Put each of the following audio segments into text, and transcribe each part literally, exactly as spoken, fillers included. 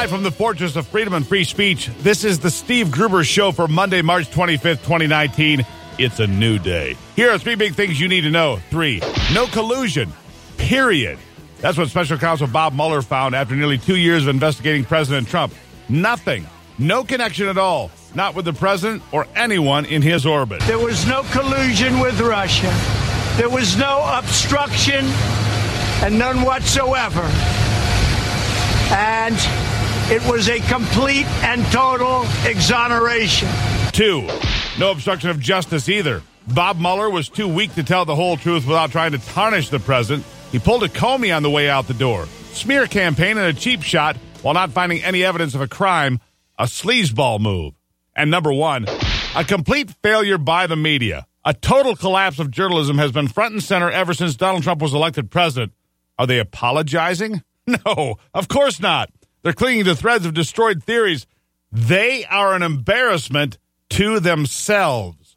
Live from the fortress of freedom and free speech, this is the Steve Gruber Show for Monday, March twenty-fifth, twenty nineteen. It's a new day. Here are three big things you need to know. Three, no collusion, period. That's what Special Counsel Bob Mueller found after nearly two years of investigating President Trump. Nothing. No connection at all. Not with the president or anyone in his orbit. There was no collusion with Russia. There was no obstruction and none whatsoever. And it was a complete and total exoneration. Two, no obstruction of justice either. Bob Mueller was too weak to tell the whole truth without trying to tarnish the president. He pulled a Comey on the way out the door. Smear campaign and a cheap shot while not finding any evidence of a crime. A sleazeball move. And number one, a complete failure by the media. A total collapse of journalism has been front and center ever since Donald Trump was elected president. Are they apologizing? No, of course not. They're clinging to threads of destroyed theories. They are an embarrassment to themselves.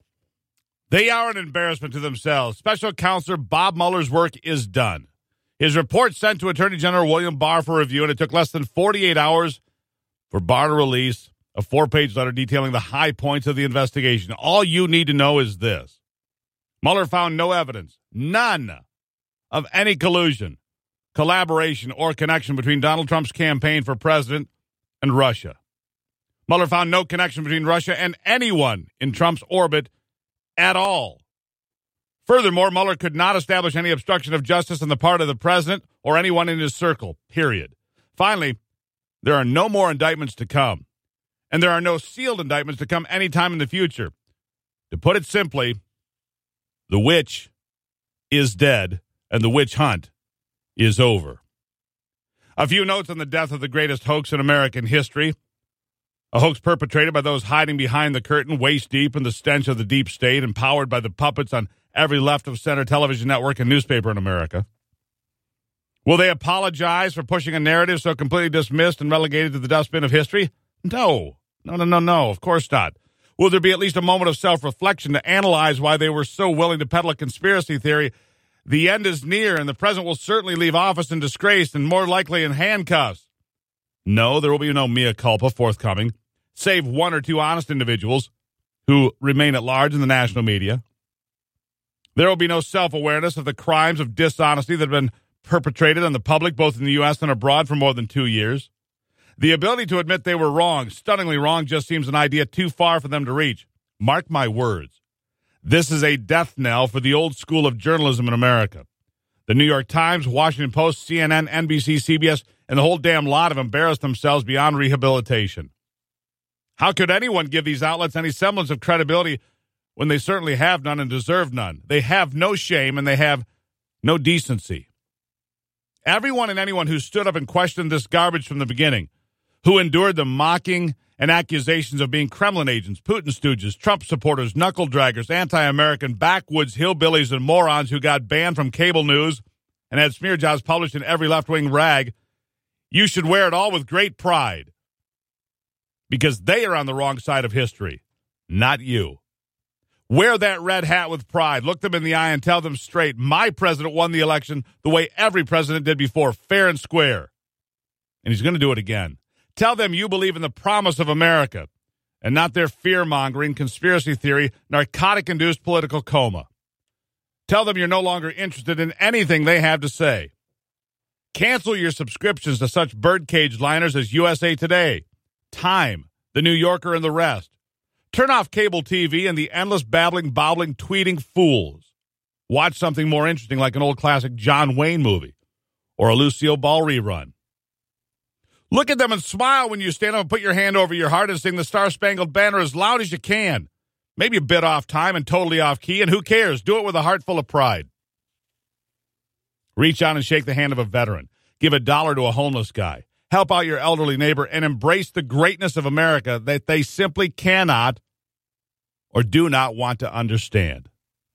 They are an embarrassment to themselves. Special Counselor Bob Mueller's work is done. His report sent to Attorney General William Barr for review, and it took less than forty-eight hours for Barr to release a four-page letter detailing the high points of the investigation. All you need to know is this. Mueller found no evidence, none, of any collusion, collaboration, or connection between Donald Trump's campaign for president and Russia. Mueller found no connection between Russia and anyone in Trump's orbit at all. Furthermore, Mueller could not establish any obstruction of justice on the part of the president or anyone in his circle, period. Finally, there are no more indictments to come, and there are no sealed indictments to come anytime in the future. To put it simply, the witch is dead, and the witch hunt is over. A few notes on the death of the greatest hoax in American history. A hoax perpetrated by those hiding behind the curtain, waist deep in the stench of the deep state, and powered by the puppets on every left-of-center television network and newspaper in America. Will they apologize for pushing a narrative so completely dismissed and relegated to the dustbin of history? No. No, no, no, no. Of course not. Will there be at least a moment of self-reflection to analyze why they were so willing to peddle a conspiracy theory? The end is near, and the president will certainly leave office in disgrace and more likely in handcuffs. No, there will be no mea culpa forthcoming, save one or two honest individuals who remain at large in the national media. There will be no self-awareness of the crimes of dishonesty that have been perpetrated on the public, both in the U S and abroad, for more than two years. The ability to admit they were wrong, stunningly wrong, just seems an idea too far for them to reach. Mark my words. This is a death knell for the old school of journalism in America. The New York Times, Washington Post, C N N, N B C, C B S, and the whole damn lot have embarrassed themselves beyond rehabilitation. How could anyone give these outlets any semblance of credibility when they certainly have none and deserve none? They have no shame and they have no decency. Everyone and anyone who stood up and questioned this garbage from the beginning, who endured the mocking and accusations of being Kremlin agents, Putin stooges, Trump supporters, knuckle-draggers, anti-American, backwoods hillbillies, and morons who got banned from cable news and had smear jobs published in every left-wing rag, you should wear it all with great pride because they are on the wrong side of history, not you. Wear that red hat with pride. Look them in the eye and tell them straight, my president won the election the way every president did before, fair and square. And he's going to do it again. Tell them you believe in the promise of America and not their fear-mongering, conspiracy theory, narcotic-induced political coma. Tell them you're no longer interested in anything they have to say. Cancel your subscriptions to such birdcage liners as U S A Today, Time, The New Yorker, and the rest. Turn off cable T V and the endless babbling, bobbling, tweeting fools. Watch something more interesting like an old classic John Wayne movie or a Lucille Ball rerun. Look at them and smile when you stand up and put your hand over your heart and sing the Star-Spangled Banner as loud as you can. Maybe a bit off time and totally off key, and who cares? Do it with a heart full of pride. Reach out and shake the hand of a veteran. Give a dollar to a homeless guy. Help out your elderly neighbor and embrace the greatness of America that they simply cannot or do not want to understand.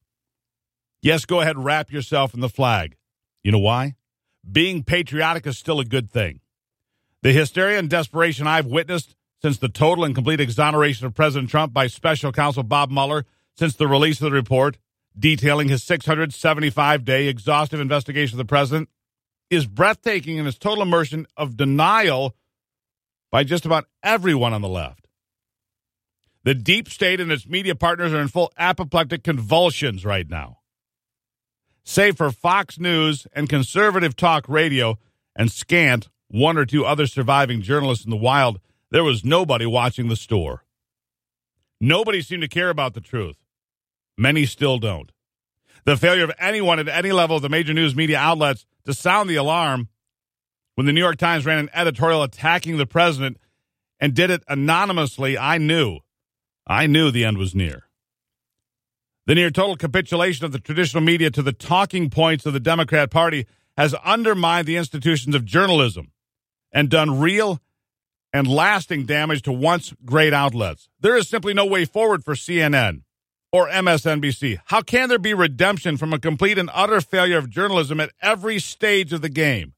Yes, go ahead and wrap yourself in the flag. You know why? Being patriotic is still a good thing. The hysteria and desperation I've witnessed since the total and complete exoneration of President Trump by Special Counsel Bob Mueller since the release of the report detailing his six hundred seventy-five day exhaustive investigation of the president is breathtaking in its total immersion of denial by just about everyone on the left. The deep state and its media partners are in full apoplectic convulsions right now. Save for Fox News and conservative talk radio and scant one or two other surviving journalists in the wild, there was nobody watching the store. Nobody seemed to care about the truth. Many still don't. The failure of anyone at any level of the major news media outlets to sound the alarm when the New York Times ran an editorial attacking the president and did it anonymously, I knew. I knew the end was near. The near total capitulation of the traditional media to the talking points of the Democrat Party has undermined the institutions of journalism and done real and lasting damage to once great outlets. There is simply no way forward for C N N or M S N B C. How can there be redemption from a complete and utter failure of journalism at every stage of the game?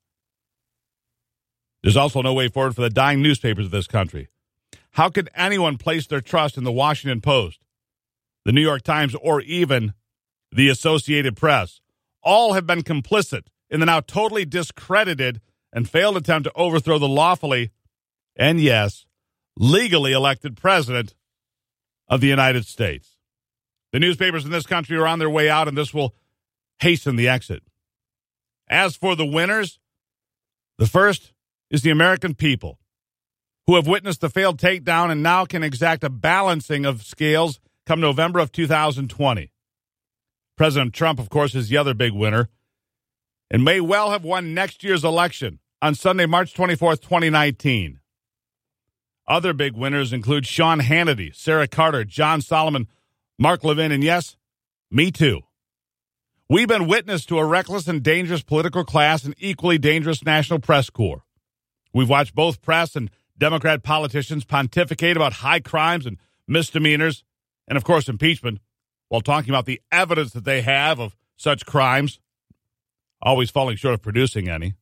There's also no way forward for the dying newspapers of this country. How could anyone place their trust in the Washington Post, the New York Times, or even the Associated Press? All have been complicit in the now totally discredited and failed attempt to overthrow the lawfully, and yes, legally elected president of the United States. The newspapers in this country are on their way out, and this will hasten the exit. As for the winners, the first is the American people, who have witnessed the failed takedown and now can exact a balancing of scales come November of two thousand twenty. President Trump, of course, is the other big winner and may well have won next year's election on Sunday, March twenty-fourth, twenty nineteen. Other big winners include Sean Hannity, Sarah Carter, John Solomon, Mark Levin, and yes, me too. We've been witness to a reckless and dangerous political class and equally dangerous national press corps. We've watched both press and Democrat politicians pontificate about high crimes and misdemeanors, and of course impeachment, while talking about the evidence that they have of such crimes, always falling short of producing any.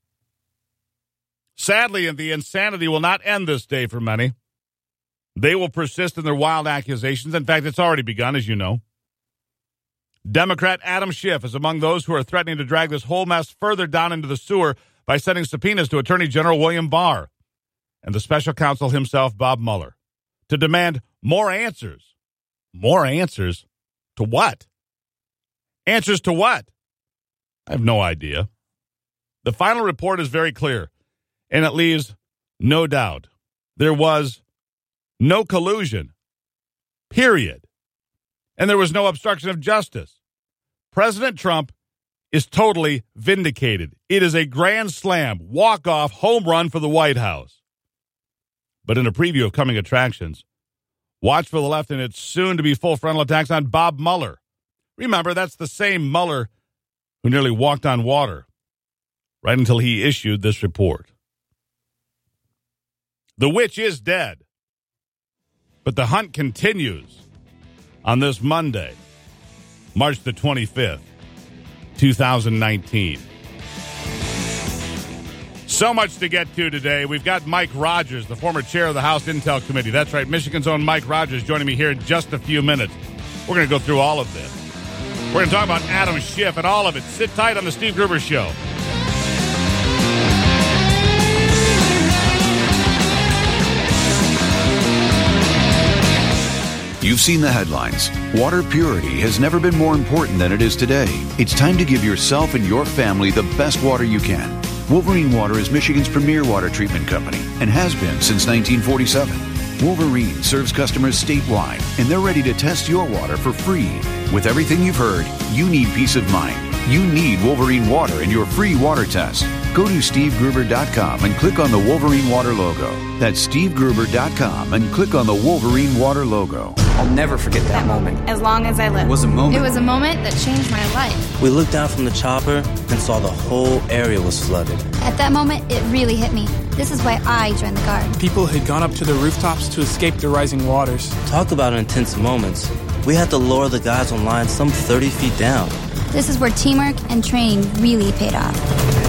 Sadly, the insanity will not end this day for many. They will persist in their wild accusations. In fact, it's already begun, as you know. Democrat Adam Schiff is among those who are threatening to drag this whole mess further down into the sewer by sending subpoenas to Attorney General William Barr and the special counsel himself, Bob Mueller, to demand more answers. More answers? To what? Answers to what? I have no idea. The final report is very clear, and it leaves no doubt. There was no collusion, period. And there was no obstruction of justice. President Trump is totally vindicated. It is a grand slam, walk-off, home run for the White House. But in a preview of coming attractions, watch for the left in its soon-to-be full frontal attacks on Bob Mueller. Remember, that's the same Mueller who nearly walked on water right until he issued this report. The witch is dead, but the hunt continues on this Monday, March the twenty-fifth, two thousand nineteen. So much to get to today. We've got Mike Rogers, the former chair of the House Intel Committee. That's right, Michigan's own Mike Rogers joining me here in just a few minutes. We're going to go through all of this. We're going to talk about Adam Schiff and all of it. Sit tight on the Steve Gruber Show. You've seen the headlines. Water purity has never been more important than it is today. It's time to give yourself and your family the best water you can. Wolverine Water is Michigan's premier water treatment company and has been since nineteen forty-seven. Wolverine serves customers statewide, and they're ready to test your water for free. With everything you've heard, you need peace of mind. You need Wolverine Water in your free water test. Go to steve gruber dot com and click on the Wolverine Water logo. That's steve gruber dot com and click on the Wolverine Water logo. I'll never forget that, that moment. As long as I live. It was a moment. It was a moment that changed my life. We looked down from the chopper and saw the whole area was flooded. At that moment, it really hit me. This is why I joined the Guard. People had gone up to the rooftops to escape the rising waters. Talk about intense moments. We had to lower the guys on line some thirty feet down. This is where teamwork and training really paid off.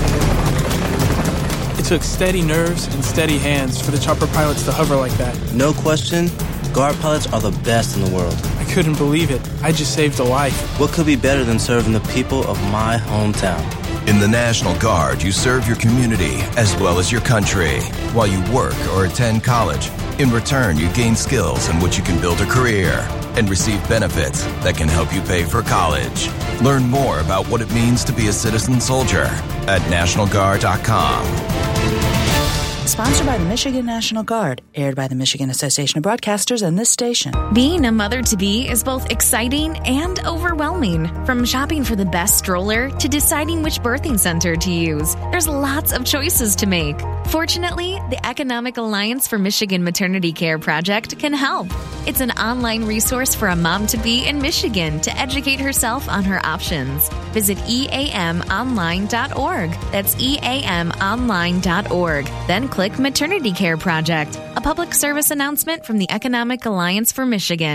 It took steady nerves and steady hands for the chopper pilots to hover like that. No question, Guard pilots are the best in the world. I couldn't believe it. I just saved a life. What could be better than serving the people of my hometown? In the National Guard, you serve your community as well as your country while you work or attend college. In return, you gain skills in which you can build a career and receive benefits that can help you pay for college. Learn more about what it means to be a citizen soldier at national guard dot com. Sponsored by the Michigan National Guard, aired by the Michigan Association of Broadcasters and this station. Being a mother-to-be is both exciting and overwhelming. From shopping for the best stroller to deciding which birthing center to use, there's lots of choices to make. Fortunately, the Economic Alliance for Michigan Maternity Care Project can help. It's an online resource for a mom-to-be in Michigan to educate herself on her options. Visit e a m online dot org. That's e a m online dot org. Then click Maternity Care Project, a public service announcement from the Economic Alliance for Michigan.